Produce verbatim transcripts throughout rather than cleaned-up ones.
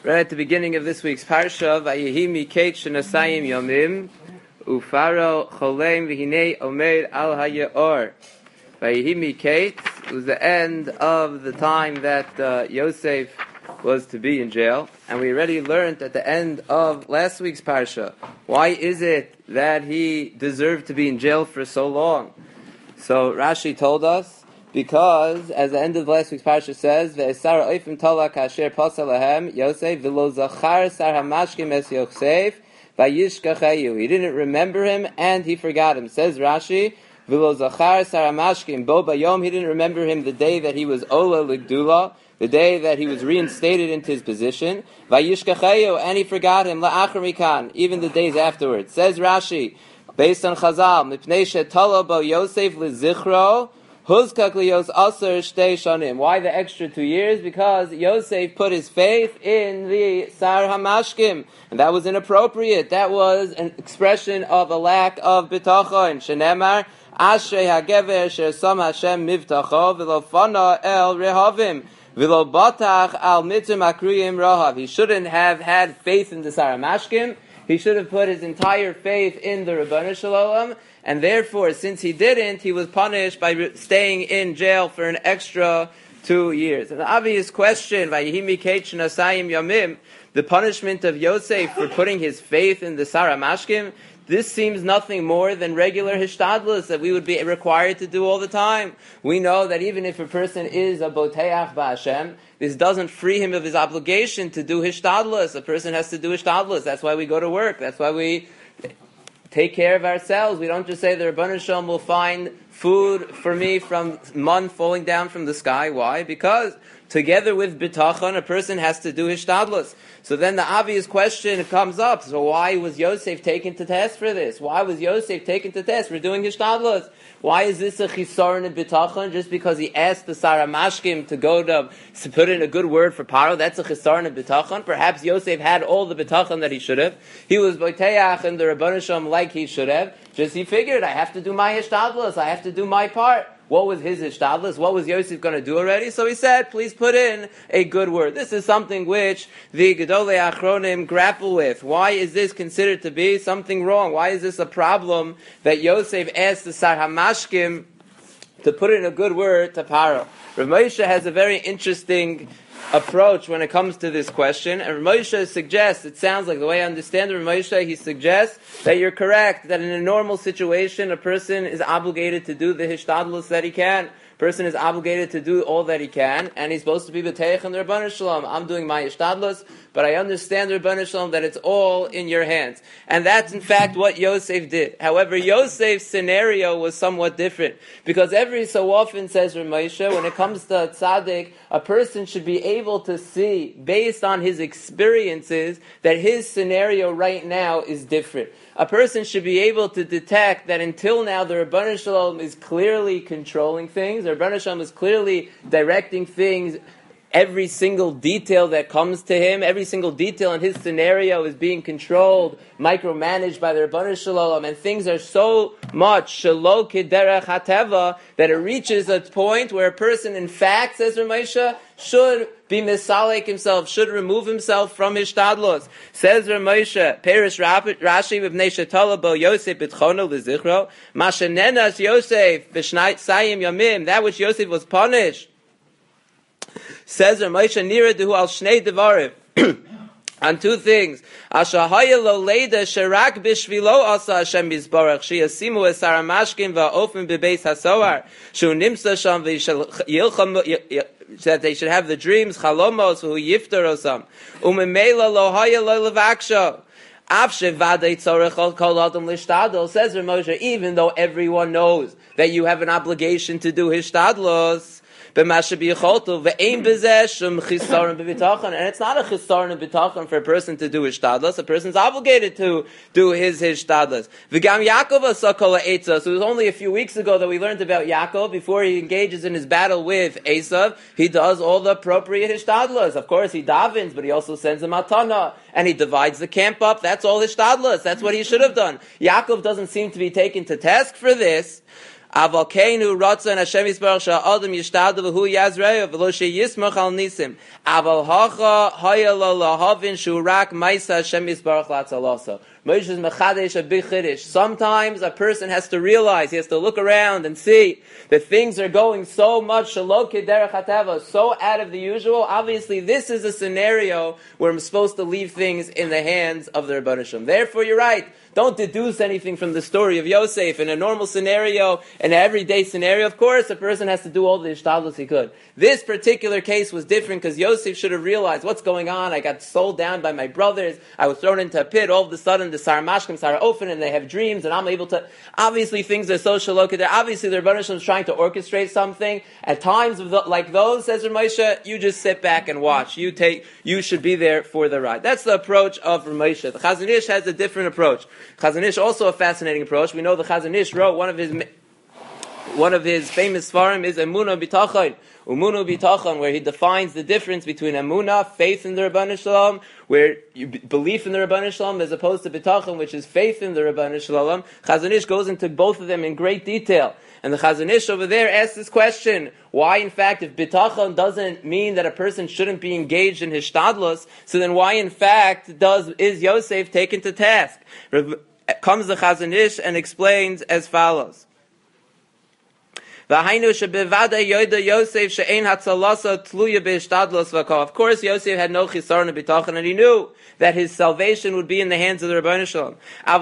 Right at the beginning of this week's parsha, Vayehi miketz shenasayim yomim, ufaro cholem v'hinei omer al hayeor. Vayehi miketz was the end of the time that uh, Yosef was to be in jail, and we already learned at the end of last week's parsha why is it that he deserved to be in jail for so long. So Rashi told us, because, as the end of last week's parsha says, "Ve'esar oifim tolak asher pasal lahem Yosef v'lo zachar sar hamashkim es Yosef vayishkachayu." He didn't remember him and he forgot him. Says Rashi, "V'lo zachar sar hamashkim bo bayom." He didn't remember him the day that he was ola l'gdula, the day that he was reinstated into his position. Vayishkachayu, and he forgot him la'achar mikan, even the days afterwards. Says Rashi, based on Chazal, mipnei shetala bo Yosef l'zichro. Why the extra two years? Because Yosef put his faith in the Sar HaMashkim, and that was inappropriate. That was an expression of a lack of bitachon. Shenemar, Ashrei HaGever Sher Sam Hashem Mivtacho V'lo Fana El Rehavim V'lo Batach Al Mitzim Akruyim Rahav. He shouldn't have had faith in the Sar HaMashkim. He should have put his entire faith in the Rebbeinu Shalom, and therefore, since he didn't, he was punished by staying in jail for an extra two years. An obvious question, Vayehi miketz shenasayim yomim, the punishment of Yosef for putting his faith in the Sar HaMashkim, this seems nothing more than regular hishtadlus that we would be required to do all the time. We know that even if a person is a boteach ba'Hashem, this doesn't free him of his obligation to do hishtadlus. A person has to do hishtadlus. That's why we go to work. That's why we take care of ourselves. We don't just say the Rebbeinu Shalom will find food for me from mun falling down from the sky. Why? Because together with bitachon, a person has to do hishtadlus. So then the obvious question comes up. So why was Yosef taken to test for this? Why was Yosef taken to test for doing hishtadlus? Why is this a chisaron in bitachon? Just because he asked the Sar HaMashkim to go to, to put in a good word for Paro, that's a chisaron in bitachon? Perhaps Yosef had all the bitachon that he should have. He was boiteach in the Rebbeinu Shalom like he should have. Just he figured, I have to do my hishtadlus. I have to do my part. What was his hishtadlus? What was Yosef going to do already? So he said, please put in a good word. This is something which the Gedolei Achronim grapple with. Why is this considered to be something wrong? Why is this a problem that Yosef asked the Sar HaMashkim to put in a good word to Paro? Rav Moshe has a very interesting approach when it comes to this question, and Rav Moshe suggests, it sounds like the way I understand Rav Moshe, he suggests that you're correct, that in a normal situation a person is obligated to do the hishtadlus that he can. Person is obligated to do all that he can, and he's supposed to be b'teich in the Rebbeinu Shalom. I'm doing my hishtadlus, but I understand the Rebbeinu Shalom that it's all in your hands. And that's in fact what Yosef did. However, Yosef's scenario was somewhat different, because every so often, says Rav Moshe, when it comes to tzaddik, a person should be able to see, based on his experiences, that his scenario right now is different. A person should be able to detect that until now the Rebbeinu Shalom is clearly controlling things, the Rebbeinu Shalom is clearly directing things, every single detail that comes to him, every single detail in his scenario is being controlled, micromanaged by the Rebbeinu Shalom, and things are so much shelo kederech hateva that it reaches a point where a person, in fact, says Rav Moshe, should be misalek himself, should remove himself from his hishtadlus. Says Rav Moshe, Perish Rashi v'bnei shetala bo Yosef b'tchono l'zichro, ma shenenas Yosef b'shnai sayim yamim, that which Yosef was punished. Says Rav Moshe, nira dehu al shnei devarim, on two things. Ashahaya lo leida sherak bishvilo asa Hashem yisbarach sheyasimu es Sar HaMashkim va'ofim bebeis hasohar shu nimsa sham v'yilcham, that they should have the dreams, chalomos, who yiftar osam. Umemela lo haya lo levaksho. Says Rav Moshe, even though everyone knows that you have an obligation to do hishtadlos, and it's not a chisaron in bitachon for a person to do his hishtadlus. A person's obligated to do his hishtadlus. V'gam Yaakov asa kol ha'etzah. So it was only a few weeks ago that we learned about Yaakov. Before he engages in his battle with Esav, he does all the appropriate hishtadlus. Of course, he davens, but he also sends a matana, and he divides the camp up. That's all hishtadlus. That's what he should have done. Yaakov doesn't seem to be taken to task for this. Aval keinu ratzon Hashem yisbarach sha'adam yishtadu v'hu yazreyu v'lo sheyismach al nisim. Aval hacha haya lo lahavin shurak ma'isa Hashem yisbarach latzalasa. Moshe is mechadesh a big chiddush. Sometimes a person has to realize, he has to look around and see that things are going so much shelo kederech hateva, so out of the usual. Obviously, this is a scenario where I'm supposed to leave things in the hands of the Rebbeinu Shalom. Therefore, you're right. Don't deduce anything from the story of Yosef. In a normal scenario, in an everyday scenario, of course, a person has to do all the ishtadlus he could. This particular case was different because Yosef should have realized what's going on. I got sold down by my brothers. I was thrown into a pit. All of a sudden, the Sarah Mashkim, Sarah Ofen, and they have dreams, and I'm able to... Obviously, things are so shalokah there. Obviously, the Rebbeinu Shalom is trying to orchestrate something. At times of the, like those, says Ramosha, you just sit back and watch. You take. You should be there for the ride. That's the approach of Ramosha. The Chazon Ish has a different approach. Chazon Ish also a fascinating approach. We know the Chazon Ish wrote one of his one of his famous svarim is Emunah B'Tachon, Umunu B'Tachon, where he defines the difference between Emunah, faith in the Rebbeinu Shalom, where you, belief in the Rebbeinu Shalom, as opposed to B'Tachon, which is faith in the Rebbeinu Shalom. Chazon Ish goes into both of them in great detail. And the Chazon Ish over there asks this question, why in fact, if B'Tachon doesn't mean that a person shouldn't be engaged in his shtadlus, so then why in fact does is Yosef taken to task? Comes the Chazon Ish and explains as follows. Of course, Yosef had no chisaron of bitachon, and he knew that his salvation would be in the hands of the Rebbeinu Shalom.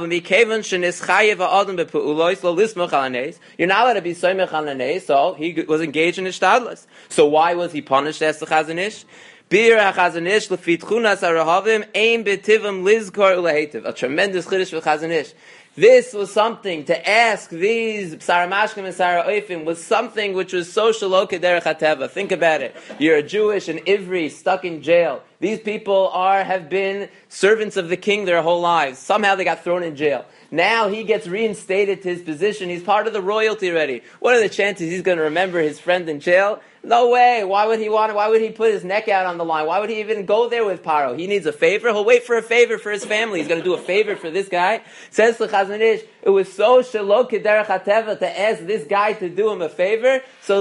You're not allowed to be soymech al hanei, so he was engaged in his shtadlus. So why was he punished? Asked the Chazon Ish. Bir HaChazon Ish lefit chunas harahavim ein b'tivam lizkor ulehetiv. A tremendous chiddush for Chazon Ish. This was something, to ask these Sarah Mashkim and Sarah Oifim was something which was so shelo kederech hateva. Think about it. You're a Jewish in Ivry, stuck in jail. These people are have been servants of the king their whole lives. Somehow they got thrown in jail. Now he gets reinstated to his position. He's part of the royalty already. What are the chances he's going to remember his friend in jail? No way. Why would he want? Why would he put his neck out on the line? Why would he even go there with Paro? He needs a favor. He'll wait for a favor for his family. He's going to do a favor for this guy. Says the Chazon Ish, it was so shelo kederech hateva to ask this guy to do him a favor. So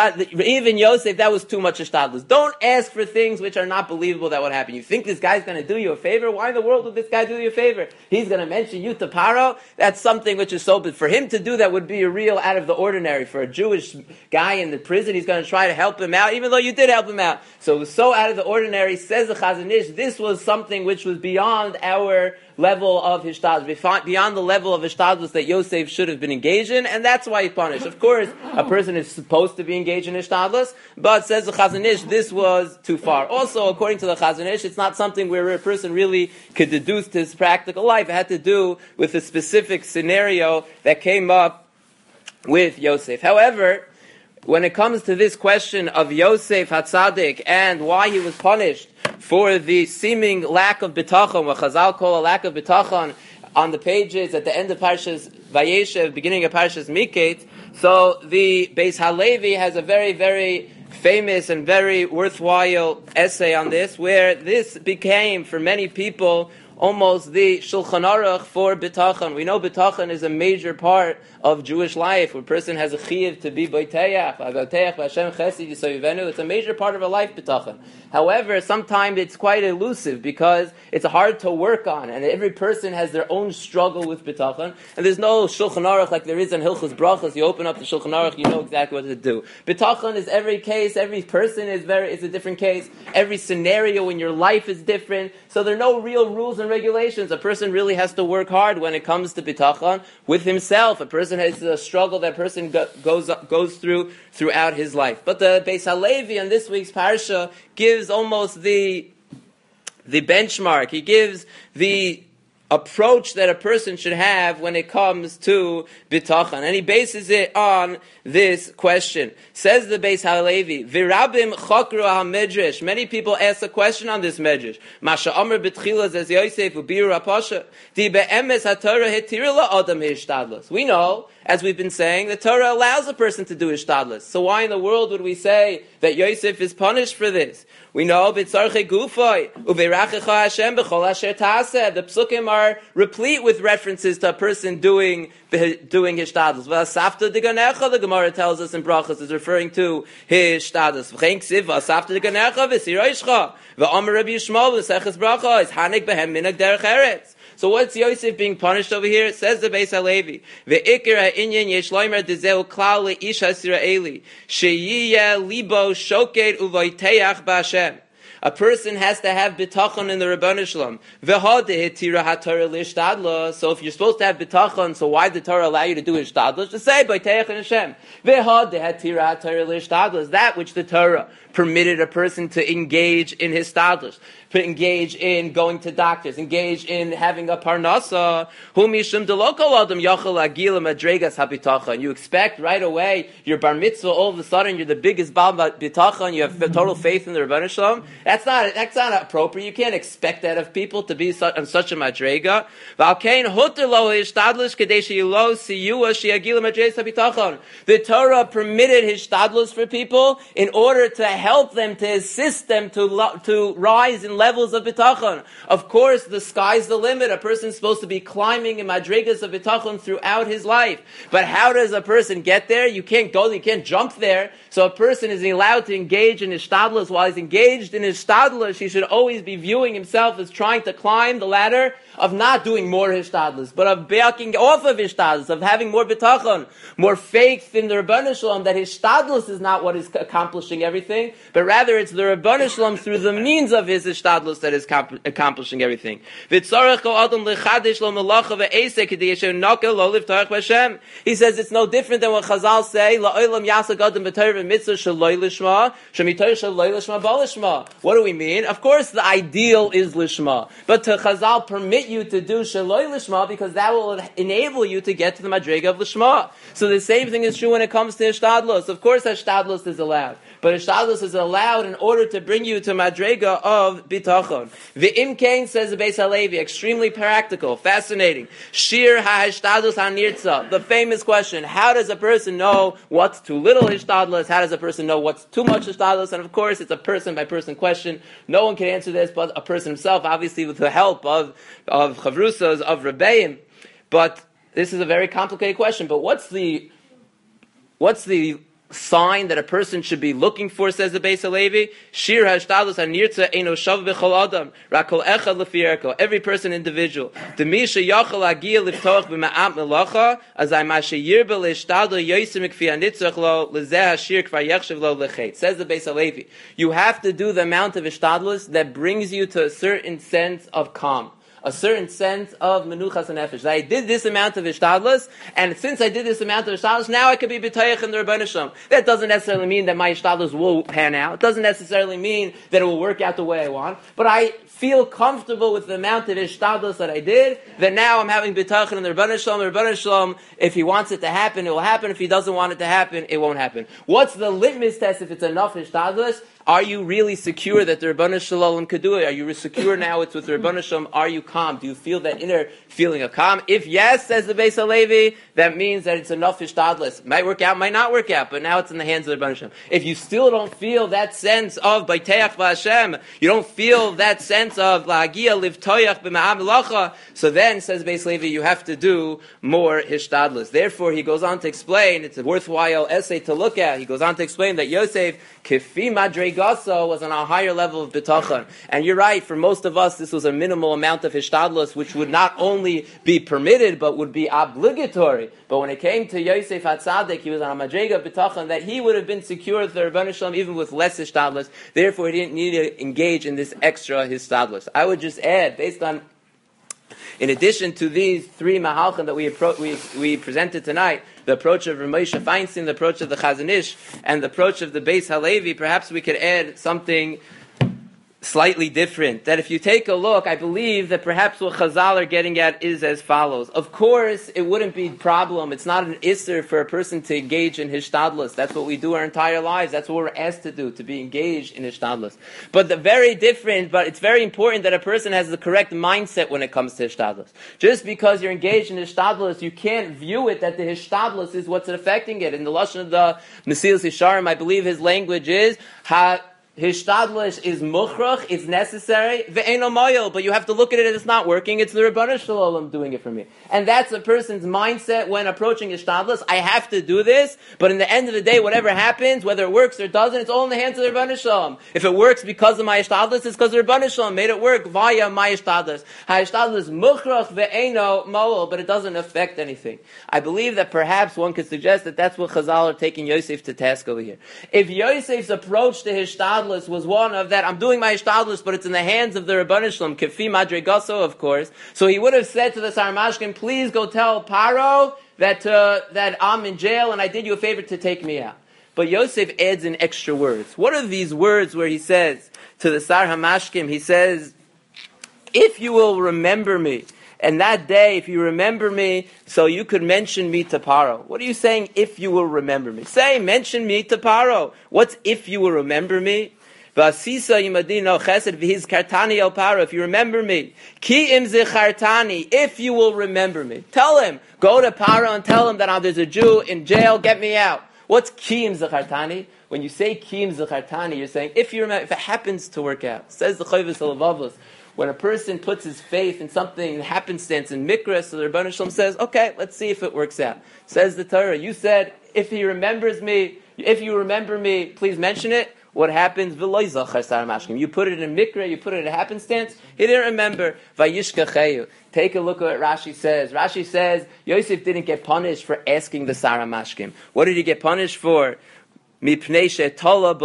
even Yosef, that was too much ishtadlus. Don't ask for things which are not believable that would happen. You think this guy's going to do you a favor? Why in the world would this guy do you a favor? He's going to mention you to Paro. That's something which is so. But for him to do that would be a real out of the ordinary. For a Jewish guy in the prison, he's going to try to help him out, even though you did help him out. So it was so out of the ordinary, says the Chazon Ish, this was something which was beyond our level of hishtadlus, beyond the level of hishtadlus that Yosef should have been engaged in, and that's why he punished. Of course, a person is supposed to be engaged in hishtadlus, but says the Chazon Ish, this was too far. Also, according to the Chazon Ish, it's not something where a person really could deduce to his practical life. It had to do with a specific scenario that came up with Yosef. However, when it comes to this question of Yosef HaTzadik and why he was punished for the seeming lack of bitachon, what Chazal call a lack of bitachon, on the pages at the end of Parshas Vayeshev, beginning of Parshas Miketz, so the Beis Halevi has a very, very famous and very worthwhile essay on this, where this became, for many people, almost the Shulchan Aruch for bitachon. We know bitachon is a major part of Jewish life. Where a person has a chiyuv to be boiteach, boiteach b'Hashem chesed yisayivenu. It's a major part of our life, bitachon. However, sometimes it's quite elusive because it's hard to work on, and every person has their own struggle with bitachon. And there's no Shulchan Aruch like there is in Hilchos Brachos. You open up the Shulchan Aruch, you know exactly what to do. Bitachon is every case, every person is very is a different case. Every scenario in your life is different. So there are no real rules and regulations. A person really has to work hard when it comes to bitachon with himself. A person has a struggle that person go, goes goes through throughout his life. But the Beis Halevi in this week's parsha gives almost the the benchmark. He gives the approach that a person should have when it comes to bitachon, and he bases it on this question. Says the Beis Halevi, "Virabim chokru ha-medrash." Many people ask a question on this medrash. Masha Amr b'tchila zez Yosef u'biru ha'pasha. Di be'emes haTorah hetira la'adam hishtadlus. We know, as we've been saying, the Torah allows a person to do ishtadlus. So why in the world would we say that Yosef is punished for this? We know b'tzarchei gufay uveirachecha Hashem b'chol asher ta'aseh. The psukim are replete with references to a person doing doing hishtadlus. V'asafta diganecha, the Gemara tells us in Brachos, is referring to hishtadlus. V'chein ksiv v'asafta diganecha v'siroishcha v'amar Rabbi Yishmael v'seches Bracha is hanik behem minag derech eretz. So what's Yosef being punished over here? It says the Beis Halevi, ve'ikir ha'inyan yesh loimer dezeu klal le'ish ha'Yisraeli sheyiyeh libo shoked uvoiteach b'Hashem. A person has to have bitachon in the Rebbeinu Shalom. V'hadehitira haTorah lishtadla. So if you're supposed to have bitachon, so why did the Torah allow you to do ishtadla? Just say b'teich and Hashem. V'hadehitira haTorah lishtadla is that which the Torah permitted a person to engage in his stadlus, to engage in going to doctors, engage in having a parnasa. And you expect right away your bar mitzvah, all of a sudden you're the biggest bal bitachon, you have total faith in the Rebbeinu Shalom. That's not that's not appropriate. You can't expect that of people to be such, on such a madrega. The Torah permitted his stadlus for people in order to help them, to assist them to lo- to rise in levels of bitachon. Of course, the sky's the limit. A person's supposed to be climbing in madrigas of bitachon throughout his life. But how does a person get there? You can't go, you can't jump there. So a person is allowed to engage in his shtadlus. While he's engaged in his shtadlus, he should always be viewing himself as trying to climb the ladder of not doing more hishtadlus, but of backing off of hishtadlus, of having more bitachon, more faith in the Rebbeinu Shalom, that hishtadlus is not what is accomplishing everything, but rather it's the Rebbeinu Shalom through the means of his hishtadlus that is comp- accomplishing everything. He says it's no different than what Chazal say, what do we mean? Of course the ideal is lishma, but to Chazal permit you to do shaloi lishma because that will enable you to get to the madrega of lishma. So the same thing is true when it comes to hishtadlus. Of course hishtadlus is allowed, but hishtadlus is allowed in order to bring you to madrega of bitachon. V'im kain, says the Beis Halevi, extremely practical, fascinating. Shir ha-hishtadlus ha-nirtza, the famous question, how does a person know what's too little hishtadlus? How does a person know what's too much hishtadlus? And of course it's a person by person question. No one can answer this but a person himself, obviously with the help of of chavrusas, of rebbeim. But this is a very complicated question. But what's the what's the sign that a person should be looking for, says the Beis Halevi? Shir hashtadlus hanirtza eino shav b'chol adam, rak kol echad lefi erko. Every person individual. Demi sheyachol agia liftoch b'ma'at melacha, azay ma sheyirbe leishtadl yosim kfi hanitzach lo lezeh hashir kvar yechshav lo lechet. Says the Beis Halevi, you have to do the amount of ishtadlus that brings you to a certain sense of calm, a certain sense of menuchas and nefesh. I did this amount of ishtadlus, and since I did this amount of ishtadlus, now I could be b'tayach in the Rebbeinu Shalom. That doesn't necessarily mean that my ishtadlus will pan out. It doesn't necessarily mean that it will work out the way I want. But I feel comfortable with the amount of ishtadlus that I did, that now I'm having b'tayach in the Rebbeinu Shalom. The Rebbeinu Shalom, if he wants it to happen, it will happen. If he doesn't want it to happen, it won't happen. What's the litmus test if it's enough ishtadlus? Are you really secure that the Rebbeinu Shalom could do it? Are you secure now it's with the Rebbeinu Shalom? Are you calm? Do you feel that inner feeling of calm? If yes, says the Beis Halevi, that means that it's enough ishtadlus. Might work out, might not work out, but now it's in the hands of the Rebbeinu Shalom. If you still don't feel that sense of Baiteach B'Hashem, you don't feel that sense of La'agia Livtoyach B'Ma'am Lacha, so then, says Beis Halevi, you have to do more hishtadlus. Therefore, he goes on to explain, it's a worthwhile essay to look at, he goes on to explain that Yosef, Kifi Madreg Gaso, was on a higher level of bitachon. And you're right, for most of us, this was a minimal amount of hishtadlus, which would not only be permitted, but would be obligatory. But when it came to Yosef HaTzadik, he was on a madrega of bitachon, that he would have been secure with the Rebbeinu Shalom even with less hishtadlus. Therefore, he didn't need to engage in this extra hishtadlus. I would just add, based on, in addition to these three mahalchim that we, appro- we, we presented tonight, the approach of Ramosha Feinstein, the approach of the Chazon Ish, and the approach of the Beis Halevi, perhaps we could add something slightly different. That if you take a look, I believe that perhaps what Chazal are getting at is as follows. Of course, it wouldn't be a problem. It's not an isser for a person to engage in hishtadlus. That's what we do our entire lives. That's what we're asked to do, to be engaged in hishtadlus. But the very different, but it's very important that a person has the correct mindset when it comes to hishtadlus. Just because you're engaged in hishtadlus, you can't view it that the hishtadlus is what's affecting it. In the lashon of the Mesilas Yesharim, I believe his language is ha. Hishtadlish is mukhrach, it's necessary, ve'eno moyel, but you have to look at it as it's not working, it's the Rebbeinu Shalom doing it for me. And that's a person's mindset when approaching hishtadlish. I have to do this, but in the end of the day, whatever happens, whether it works or doesn't, it's all in the hands of the Rebbeinu Shalom. If it works because of my hishtadlish, it's because the Rebbeinu Shalom made it work via my hishtadlish. Hishtadlish is mukhrach ve'eno moyel, but it doesn't affect anything. I believe that perhaps one could suggest that that's what Chazal are taking Yosef to task over here. If Yosef's approach to hishtadlish was one of that, I'm doing my hishtadlus, but it's in the hands of the Rebbeinu Shalom, kefi madregaso, of course. So he would have said to the Sarmashkim, please go tell Paro that uh, that I'm in jail and I did you a favor to take me out. But Yosef adds in extra words. What are these words where he says to the Sar Hamashkim, he says, if you will remember me, and that day, if you remember me, so you could mention me to Paro. What are you saying, if you will remember me? Say, mention me to Paro. What's if you will remember me? Vasisa yimadino chesed v'hiz kartani el Paro. If you remember me. Ki im zichartani. If you will remember me. Tell him. Go to Paro and tell him that oh, there's a Jew in jail, get me out. What's ki im zichartani? When you say ki im zichartani, you're saying, if you remember, if it happens to work out. Says the Chovos HaLevavos. When a person puts his faith in something in happenstance in Mikra, so the Rebbeinu Shalom says, okay, let's see if it works out. Says the Torah, you said, if he remembers me, if you remember me, please mention it. What happens? You put it in Mikra, you put it in happenstance, he didn't remember. Vayishkacheyu. Take a look at what Rashi says. Rashi says, Yosef didn't get punished for asking the Sar HaMashkim. What did he get punished for? Because he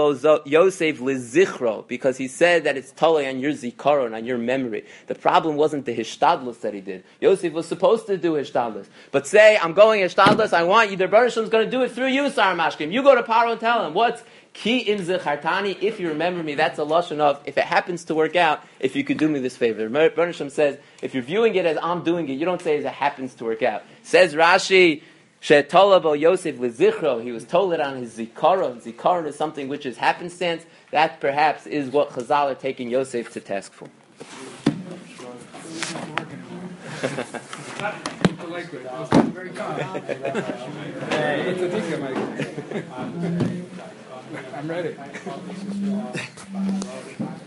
said that it's tolei on your zikaron, on your memory. The problem wasn't the hishtadlus that he did. Yosef was supposed to do hishtadlus. But say, I'm going hishtadlus, I want you, the Rebbeinu Shalom is going to do it through you, Sar HaMashkim. You go to Paro and tell him, what's ki im zichartani, if you remember me, that's a lashon of, if it happens to work out, if you could do me this favor. The Rebbeinu Shalom says, if you're viewing it as I'm doing it, you don't say as it happens to work out. Says Rashi, She'tolabo Yosef lezichro, he was told it on his zikaron. Zikaron is something which is happenstance. That perhaps is what Chazal are taking Yosef to task for. I'm ready.